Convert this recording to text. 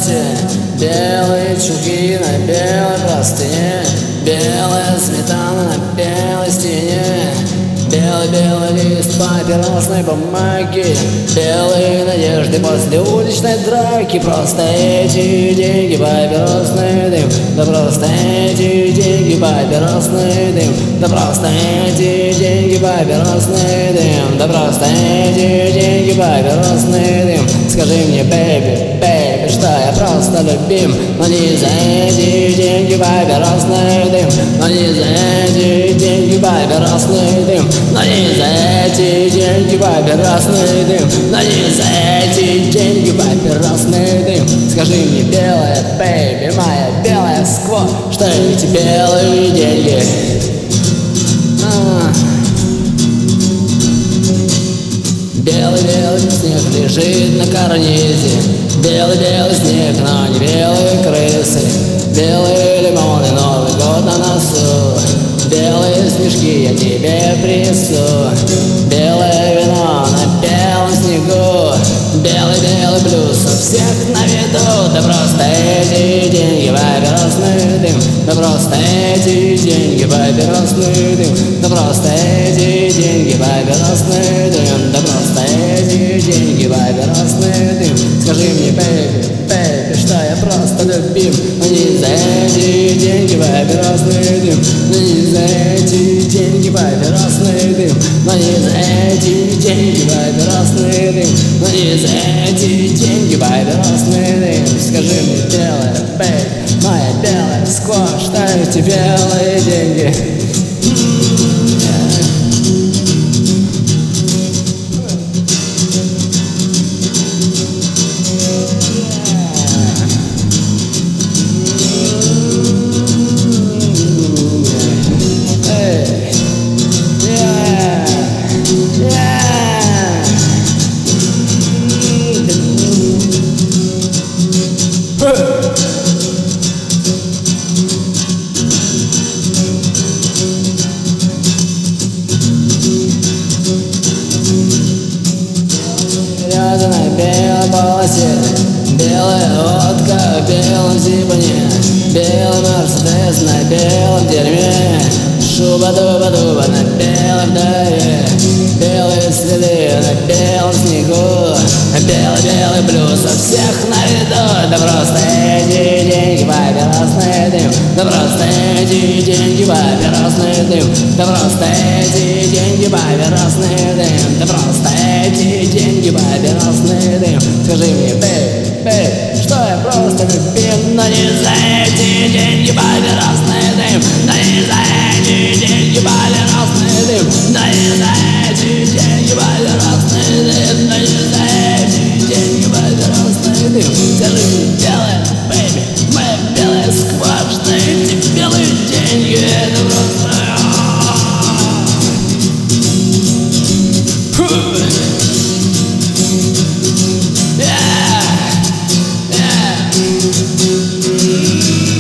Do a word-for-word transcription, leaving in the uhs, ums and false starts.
полосе, белые чулки на белой простыне, белая сметана на белой стене, белый-белый лист папиросной бумаги, белые надежды после уличной драки. Просто эти деньги папиросный дым, да просто эти деньги папиросный дым, да просто эти деньги папиросный дым, да просто эти деньги папиросный дым. Скажи мне, бэйби, бэйби, что я просто любим, но не за эти деньги папиросный дым, но не за эти деньги папиросный дым, но не за эти деньги папиросный дым, но не за эти деньги папиросный дым. Скажи мне, белая бэйби, моя белая скво, что эти белые деньги? А. Белый-белый снег лежит на карнизе, белый-белый снег, но не белые крысы, белые лимоны, Новый год на носу, белые снежки я тебе принесу, белое вино на белом снегу, белый-белый блюз у всех на виду. Да просто эти деньги папиросный дым, да просто эти деньги папиросный дым, да просто эти деньги папиросный дым, да просто эти деньги папиросный дым. Скажи мне, бэйби, бэйби, что я просто любим, но не за эти деньги папиросный дым, но не за эти деньги папиросный дым, но не за эти деньги папиросный дым, но не за эти деньги папиросный дым. Скажи мне, белая бэйби, моя белая сквош, что эти белые деньги? На белой полосе, белая водка в белом зипане, белый мерседес на белом дерьме, шуба-дуба-дуба на белой вдове, белые следы на белом снегу, белый-белый блюз у всех на виду. Да просто эти деньги папиросный дым, да просто эти деньги папиросный дым, да просто эти деньги папиросный дым, да просто эти деньги папиросный дым. Скажи мне, бэйби, бэйби, что я просто любим, но не за эти деньги папиросный дым, но не за эти деньги папиросный дым, но не за эти деньги папиросный дым, но не за эти деньги папиросный дым. Скажи мне, белая бэйби, моя белая сквош, что эти белые деньги, это просто... Yeah, yeah.